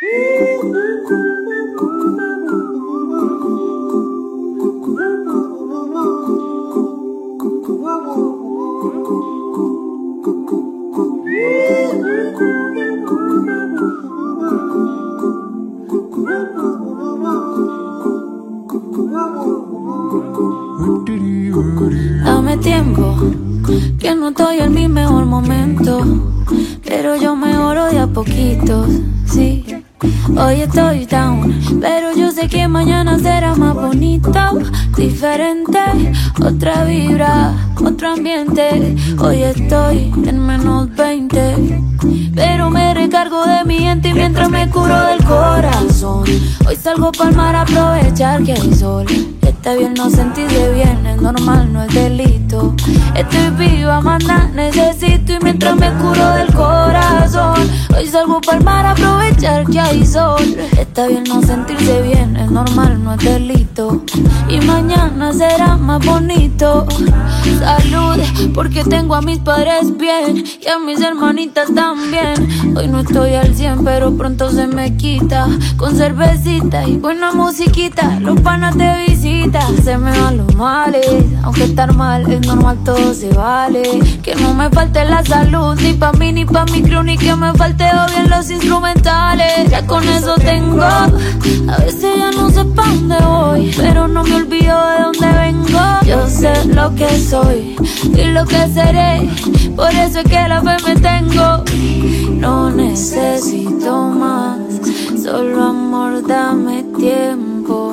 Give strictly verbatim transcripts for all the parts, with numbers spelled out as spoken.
Dame tiempo, que no estoy en mi mejor momento, pero yo mejoro de a poquitos, sí. Hoy estoy down, pero yo sé que mañana será más bonito, diferente, otra vibra, otro ambiente. Hoy estoy en menos veinte, pero me recargo de mi gente mientras me curo del corazón. Hoy salgo pa'l mar a aprovechar que hay sol. Está bien no sentirse bien, es normal, no es delito. Estoy viva, más nada necesito. Y mientras me curo del corazón, hoy salgo pa'l mar a aprovechar que hay sol. Está bien no sentirse bien, es normal, no es delito. Y mañana será más bonito. Salud, porque tengo a mis padres bien y a mis hermanitas también. Hoy no estoy al cien, pero pronto se me quita. Con cervecita y buena musiquita, los panas te visitan. Se me van los males, aunque estar mal es normal, todo se vale. Que no me falte la salud, ni pa' mí, ni pa' mi crew, ni que me falte bien los instrumentales. Ya con eso tengo, a veces ya no sé pa' dónde voy, pero no me olvido de dónde vengo. Yo sé lo que soy y lo que seré, por eso es que la fe me tengo. No necesito más, solo amor, dame tiempo.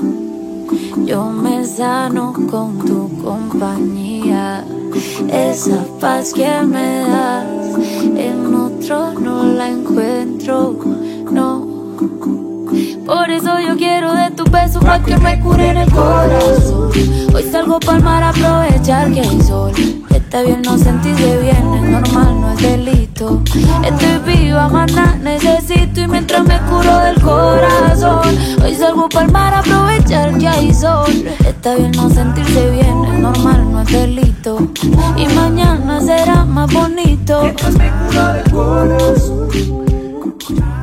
Yo me sano con tu compañía. Esa paz que me das, en otro no la encuentro, no. Por eso yo quiero de tu beso pa' que me cure en el corazón. Hoy salgo pa'l mar a aprovechar que hay sol. Está bien no sentirse bien, es normal, no es delito. Estoy viva, más nada necesito. Y mientras me curo del corazón, hoy salgo pa'l mar a aprovechar que hay sol. Está bien no sentirse bien, es normal, no es delito. Y mañana será más bonito. Mientras me curo del corazón.